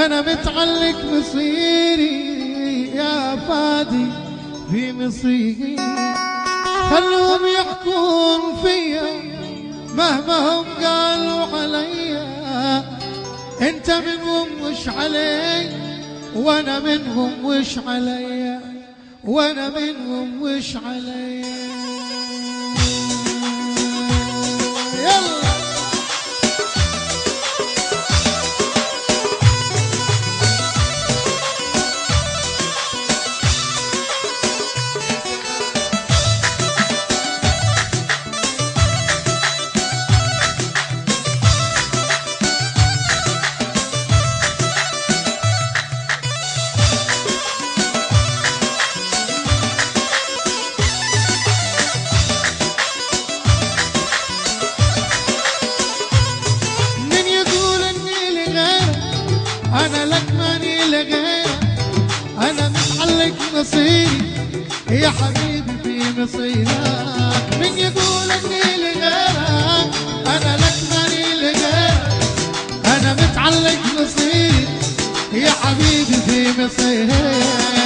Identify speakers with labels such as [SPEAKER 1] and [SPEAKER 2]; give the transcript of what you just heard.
[SPEAKER 1] أنا متعلق مصيري يا فادي في مصيري، خلهم يحكون فيا مهما هم قالوا عليا، انت منهم وش علي وانا منهم وش عليا، وانا منهم وش عليا. يلا أنا لك ماني لغيرك، أنا متعلق مصيري يا حبيبي في مصيرك. من يقول إني لغيرك أنا لك ماني لغيرك، أنا متعلق مصيري يا حبيبي في مصيرك.